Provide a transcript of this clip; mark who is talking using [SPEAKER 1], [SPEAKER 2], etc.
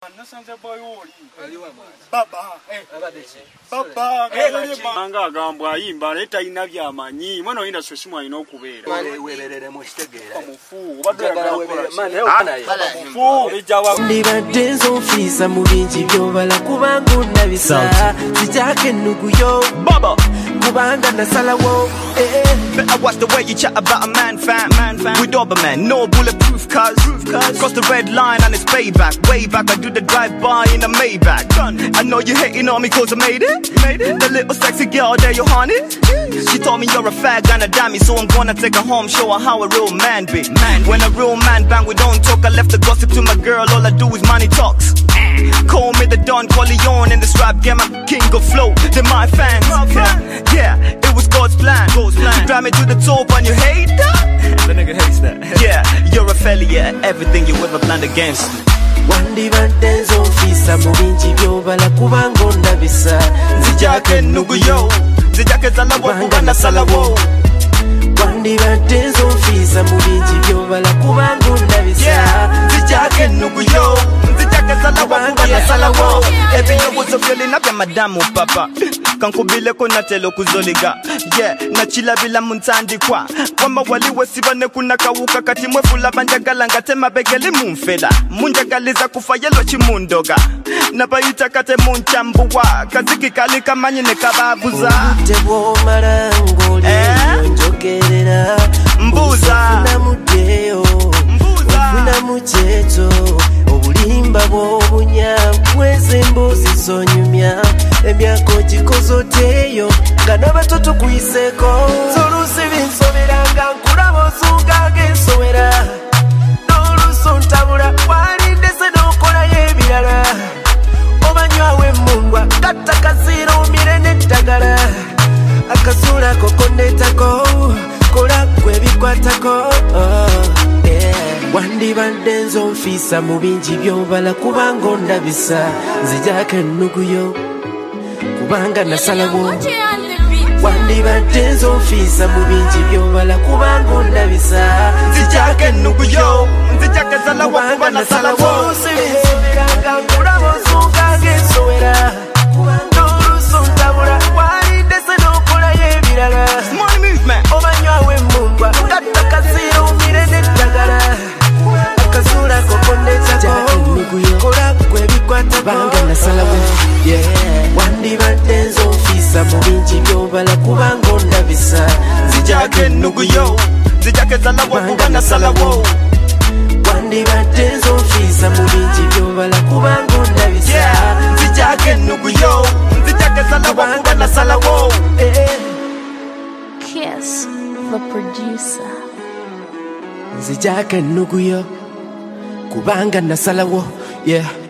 [SPEAKER 1] Baba, anga agambwa ayimba leta ina byamanyi mwana oyinda sosimu alina okubeera
[SPEAKER 2] weberere mukitegera
[SPEAKER 1] mufu obadde
[SPEAKER 3] ndibadde nzonfiisa mu bingi byobala kubanga onnabisa zijjako ennuguyo
[SPEAKER 2] Baba
[SPEAKER 3] kubanga nasalawo
[SPEAKER 2] Better watch the way you chat about a man fam We Doberman, no bulletproof cuz Cross the red line and it's payback Way back I do the drive-by in a Maybach I know you hating on me cause I made it The little sexy girl there you honey She told me you're a fag and a dummy So I'm gonna take her home, show her how a real man be When a real man bang we don't talk I left the gossip to my girl, all I do is money talks Call me the Don Corleone in this rap game I'm king of flow, they're my fans Yeah, it was God's plan You drive me to the top and you hate that The nigga hates that Yeah, you're a failure at everything you ever planned against me
[SPEAKER 3] wandibadde nzonfiisa mu bingi byobala kubanga onnabisa
[SPEAKER 2] nzijjako ennuguyo nzijjako ezalawo kuba nasalawo
[SPEAKER 3] wandibadde nzonfiisa mu bingi byobala kubanga onnabisa
[SPEAKER 2] nzijjako ennuguyo nzijjako ezalawo kuba nasalawo ebirowoozo byolina bya madamu papa kankubileko natera okuzoliga nakirabira mu ntandikwa wama waliwo siba ne kunakawuka kati mwefula banjagala nga temabegeli munfera munjagaliza kufa yelo kimundoga nabayita kate munkyambuwa kaziki kali kamanyi ne kababuza
[SPEAKER 3] obudde bw'omala ng'oli njogerera
[SPEAKER 2] mbuuza
[SPEAKER 3] ofunamudeyo ofunamu kyeto obulimba bw'obunya kweza emboozi zonyumya emyaka ogikoze oteeyo nga n'abato tukuyiseeko z'oluusi binsobera nga nkulaba osunga ng'ensowera n'oluusi ontabula walindese n'okolayo ebirala obanywawo emmundwa gatta kasiira omire n'eddagala akazuula ako konneetako kola gwe bikwatako wandibadde nzonfiisa mu bingi byobala kubanga ondabisa nzijjako ennuguyo kubanga nasalawo wandibadde nzonfiisa mu bingi byobala kubanga ondabisa
[SPEAKER 2] nzijjako ennuguyo nzijjako ezalawo kuba nasalawo
[SPEAKER 3] sinsoberanga nkulaba osunga ng'ensowera n'oluusi ontabula walindese n'okolayo ebirala obanywawo emmundwa gatta kasiira omire n'eddagala akazuula kokonnetako kola gwe bikwatako nasalawo wandibadde nzonfiisa mu bingi byobala kubanga ondabisa
[SPEAKER 2] nzijjako ennuguyo nzijjako ezalawo kuba nasalawo
[SPEAKER 3] wandibadde nzonfiisa mu bingi byobala kubanga ondabisa
[SPEAKER 2] nzijjako ennuguyo nzijjako ezalawo kuba nasalawo
[SPEAKER 4] Kiss the producer
[SPEAKER 3] nzijjako ennuguyo kubanga nasalawo